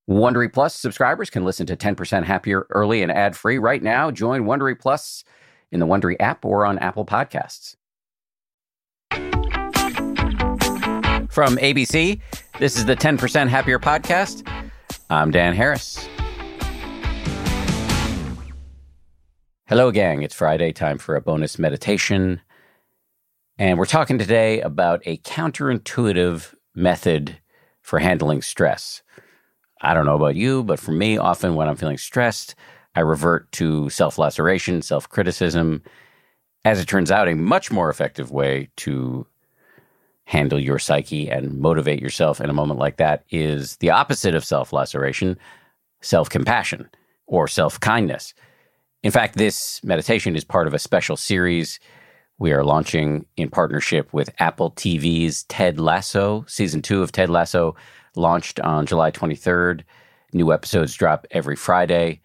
Wondery Plus subscribers can listen to 10% Happier early and ad-free right now. Join Wondery Plus in the Wondery app or on Apple Podcasts. From ABC, this is the 10% Happier podcast. I'm Dan Harris. Hello, gang. It's Friday, time for a bonus meditation. And we're talking today about a counterintuitive method for handling stress. I don't know about you, but for me, often when I'm feeling stressed, I revert to self-laceration, self-criticism. As it turns out, a much more effective way to handle your psyche and motivate yourself in a moment like that is the opposite of self-laceration, self-compassion or self-kindness. In fact, this meditation is part of a special series we are launching in partnership with Apple TV's Ted Lasso. Season 2 of Ted Lasso launched on July 23rd. New episodes drop every Friday.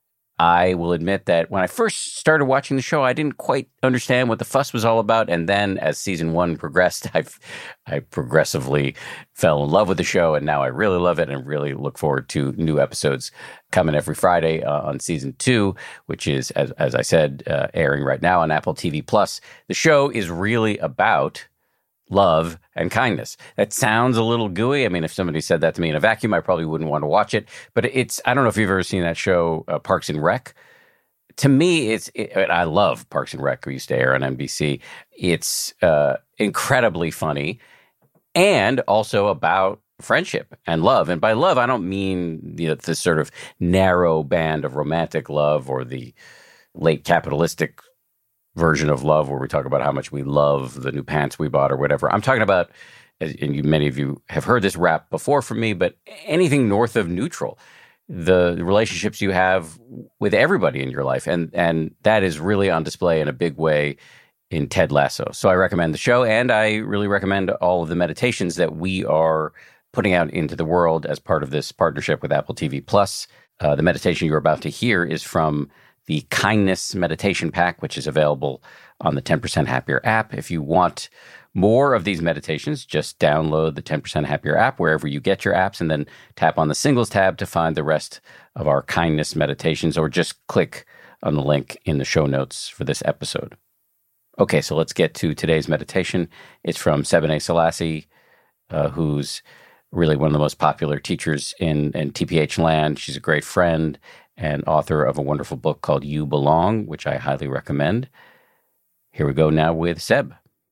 I will admit that when I first started watching the show, I didn't quite understand what the fuss was all about. And then as season 1 progressed, I progressively fell in love with the show. And now I really love it and really look forward to new episodes coming every Friday on season 2, which is, as I said, airing right now on Apple TV+. The show is really about love and kindness. That sounds a little gooey. I mean, if somebody said that to me in a vacuum, I probably wouldn't want to watch it. But I don't know if you've ever seen that show, Parks and Rec. To me, I love Parks and Rec. We used to air on NBC. It's incredibly funny and also about friendship and love. And by love, I don't mean this sort of narrow band of romantic love or the late capitalistic version of love where we talk about how much we love the new pants we bought or whatever. I'm talking about, and many of you have heard this rap before from me, but anything north of neutral, the relationships you have with everybody in your life. And that is really on display in a big way in Ted Lasso. So I recommend the show, and I really recommend all of the meditations that we are putting out into the world as part of this partnership with Apple TV+. The meditation you're about to hear is from the Kindness Meditation Pack, which is available on the 10% Happier app. If you want more of these meditations, just download the 10% Happier app wherever you get your apps and then tap on the Singles tab to find the rest of our kindness meditations, or just click on the link in the show notes for this episode. Okay, so let's get to today's meditation. It's from Sebene Selassie, who's really one of the most popular teachers in TPH land. She's a great friend and author of a wonderful book called You Belong, which I highly recommend. Here we go now with Seb.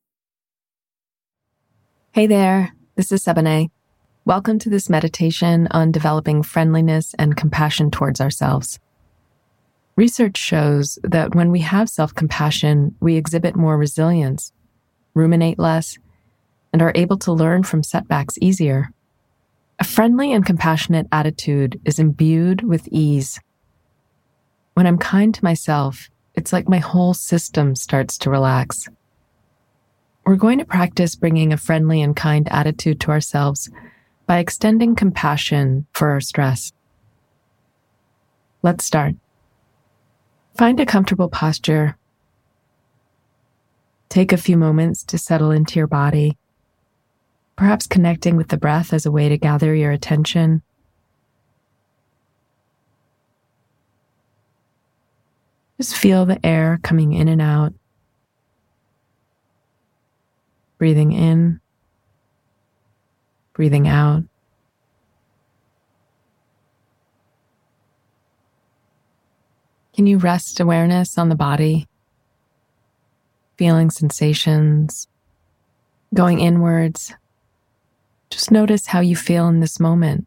Hey there, this is Sebene. Welcome to this meditation on developing friendliness and compassion towards ourselves. Research shows that when we have self-compassion, we exhibit more resilience, ruminate less, and are able to learn from setbacks easier. A friendly and compassionate attitude is imbued with ease. When I'm kind to myself, it's like my whole system starts to relax. We're going to practice bringing a friendly and kind attitude to ourselves by extending compassion for our stress. Let's start. Find a comfortable posture. Take a few moments to settle into your body, perhaps connecting with the breath as a way to gather your attention. Just feel the air coming in and out. Breathing in, breathing out. Can you rest awareness on the body? Feeling sensations, going inwards. Just notice how you feel in this moment.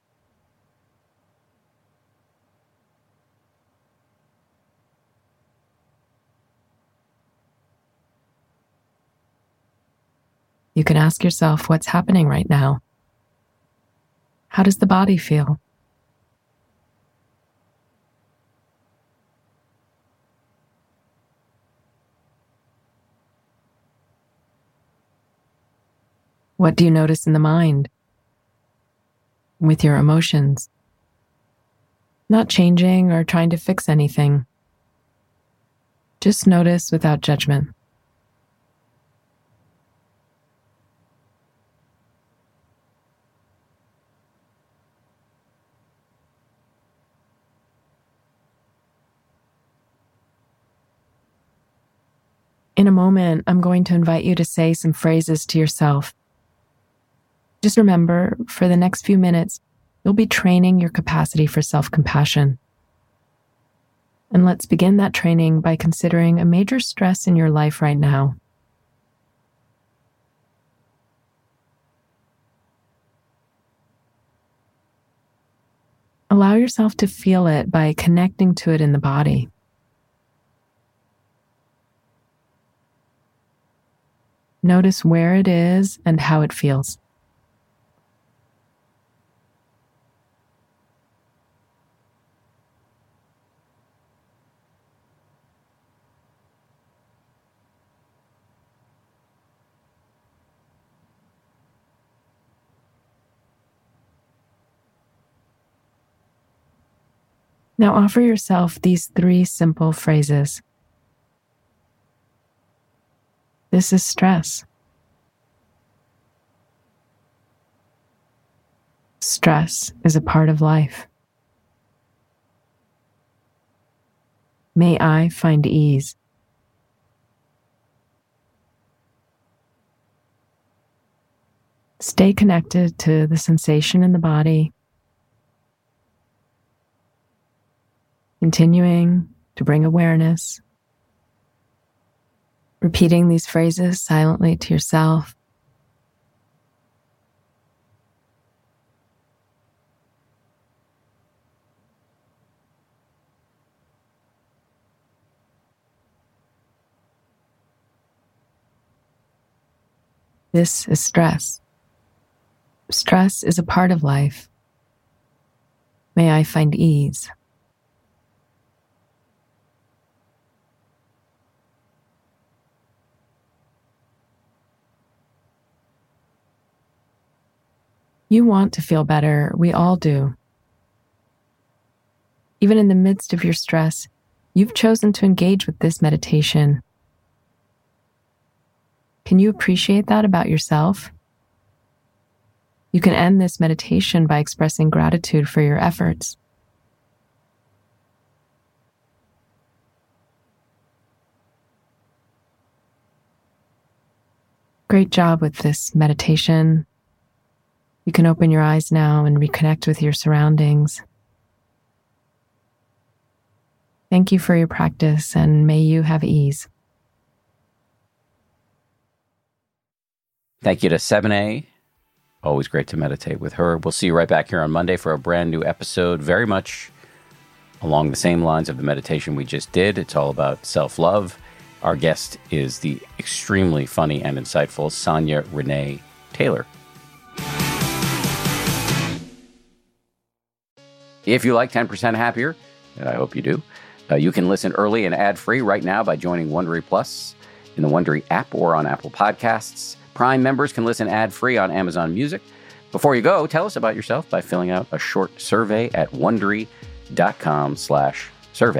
You can ask yourself what's happening right now. How does the body feel? What do you notice in the mind? With your emotions? Not changing or trying to fix anything. Just notice without judgment. In a moment, I'm going to invite you to say some phrases to yourself. Just remember, for the next few minutes, you'll be training your capacity for self-compassion. And let's begin that training by considering a major stress in your life right now. Allow yourself to feel it by connecting to it in the body. Notice where it is and how it feels. Now offer yourself these 3 simple phrases. This is stress. Stress is a part of life. May I find ease. Stay connected to the sensation in the body, continuing to bring awareness, repeating these phrases silently to yourself. This is stress. Stress is a part of life. May I find ease. You want to feel better. We all do. Even in the midst of your stress, you've chosen to engage with this meditation. Can you appreciate that about yourself? You can end this meditation by expressing gratitude for your efforts. Great job with this meditation. You can open your eyes now and reconnect with your surroundings. Thank you for your practice, and may you have ease. Thank you to Sebene. Always great to meditate with her. We'll see you right back here on Monday for a brand new episode, very much along the same lines of the meditation we just did. It's all about self-love. Our guest is the extremely funny and insightful Sonia Renee Taylor. If you like 10% Happier, and I hope you do, you can listen early and ad-free right now by joining Wondery Plus in the Wondery app or on Apple Podcasts. Prime members can listen ad-free on Amazon Music. Before you go, tell us about yourself by filling out a short survey at Wondery.com/survey.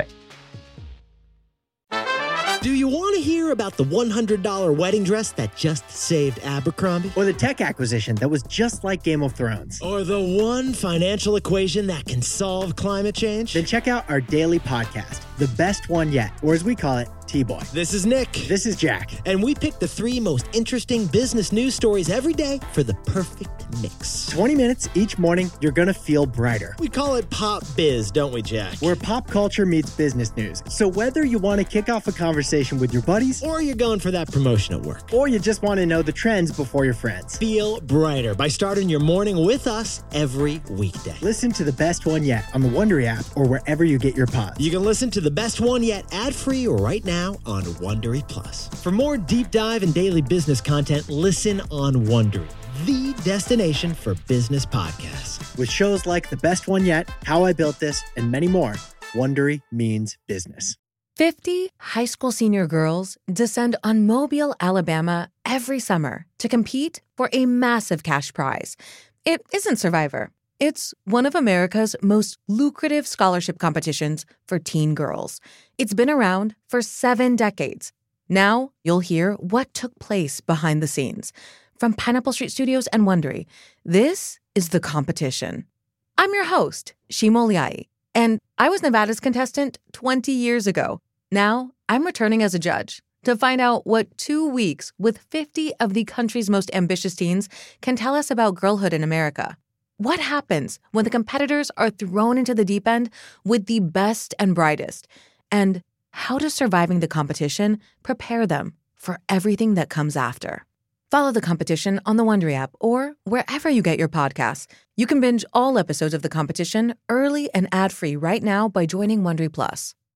Do you want to hear about the $100 wedding dress that just saved Abercrombie? Or the tech acquisition that was just like Game of Thrones? Or the one financial equation that can solve climate change? Then check out our daily podcast, The Best One Yet, or as we call it, T-Boy. This is Nick. This is Jack. And we pick the 3 most interesting business news stories every day for the perfect mix. 20 minutes each morning, you're going to feel brighter. We call it Pop Biz, don't we, Jack? Where pop culture meets business news. So whether you want to kick off a conversation with your buddies, or you're going for that promotion at work, or you just want to know the trends before your friends, feel brighter by starting your morning with us every weekday. Listen to The Best One Yet on the Wondery app or wherever you get your pods. You can listen to The Best One Yet ad-free right now on Wondery Plus. For more deep dive and daily business content, listen on Wondery, the destination for business podcasts. With shows like The Best One Yet, How I Built This, and many more, Wondery means business. 50 high school senior girls descend on Mobile, Alabama every summer to compete for a massive cash prize. It isn't Survivor. It's one of America's most lucrative scholarship competitions for teen girls. It's been around for 7 decades. Now you'll hear what took place behind the scenes. From Pineapple Street Studios and Wondery, this is The Competition. I'm your host, Shima Oliai, and I was Nevada's contestant 20 years ago. Now I'm returning as a judge to find out what 2 weeks with 50 of the country's most ambitious teens can tell us about girlhood in America. What happens when the competitors are thrown into the deep end with the best and brightest? And how does surviving the competition prepare them for everything that comes after? Follow The Competition on the Wondery app or wherever you get your podcasts. You can binge all episodes of The Competition early and ad-free right now by joining Wondery Plus.